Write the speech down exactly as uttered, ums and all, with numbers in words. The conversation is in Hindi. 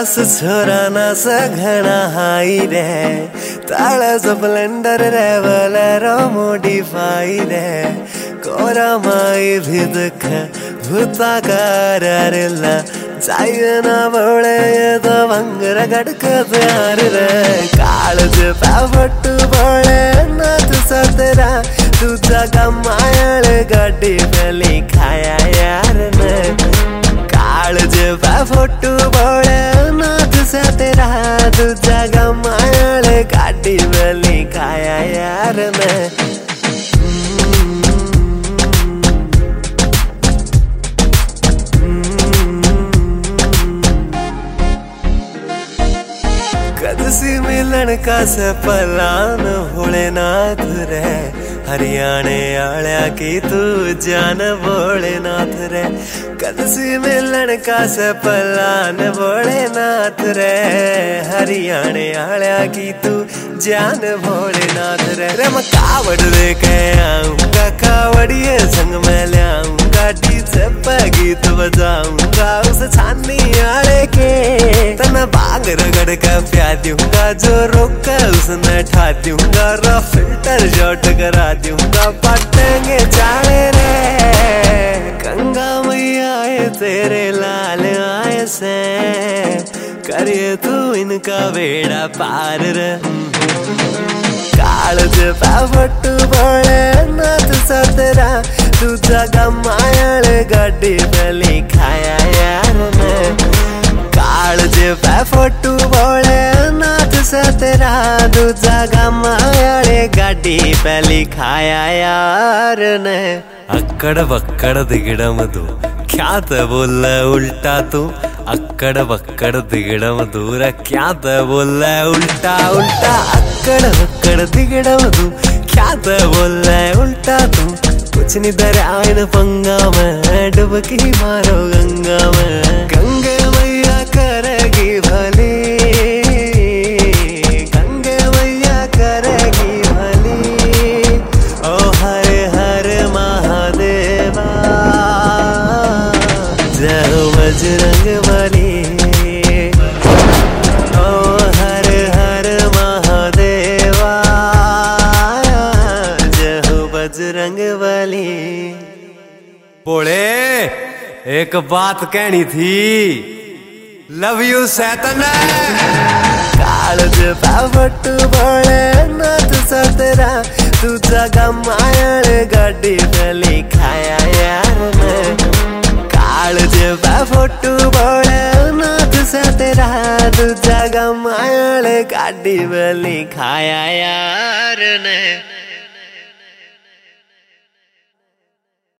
दस छोरा ना सघना हाई रे ताला स्प्लेंडर रे बोलेरो मॉडिफाई रे कोरा माई भी दुख भूता करला चाहिए ना बोले ये तो भंगर गड़क प्यार रे काळज पावटू बोले ना तू सतरा तुझा कमायल गाडी पेली खाया यार ने काळज पावटू बोले ना तू सतरा तुझा कमायल गाडी पेली खाया यार ने कदसी मिलन का सपलान भोलेनाथ रे हरियाणे आलिया की तू जान भोलेनाथ रे कदसी मिलन का सपलान भोलेनाथ रे हरियाणे आलिया की तू जान भोलेनाथ रे रे मैं कावड़ लेके आऊंगा कावड़िए संग में ले आऊंगा डीजे पे गीत बजाऊंगा उस छानी आले के तना बांग रगड़ के प्यार दूंगा जो रोका उसने ठा दूंगा रा फिल्टर शॉट करा दूंगा पटेंगे चाले रे गंगा मैया आए तेरे लाल आए से करिए तू इनका बेड़ा पार रे काळज पावटू बोले ना तू सतरा तुझा कमायल गाडी पेली खाया यार ने काळज पावटू बोले ना तू सतरा तुझा कमायल गाडी पेली खाया यार ने अक्कड़ बक्कड़ दिगड़म दू क्या ते बोल उल्टा तू अक्कड़ बक्कड़ दिगड़म दूर क्या ते बोल उल्टा उल्टा अक्कड़ बक्कड़ दिगड़म दू क्या ते बोल उल्टा तू कुछ नहीं दरिया न पंगा में डुबकी मारो गंगा में गंगे मैया करेगी भली गंगे मैया करेगी भली ओ हरे हरे महादेवा जय हो बजरंग बली ओ हर हर महादेवा जय हो बजरंग बली। बोले एक बात कहनी थी लव यू सैतन काळज पावटू बोले ना तू सतरा तुझा कमायल गाडी पेली खाया यार ने काळज पावटू बोले ना तू सतरा तुझा कमायल गाडी पेली खाया यार ने।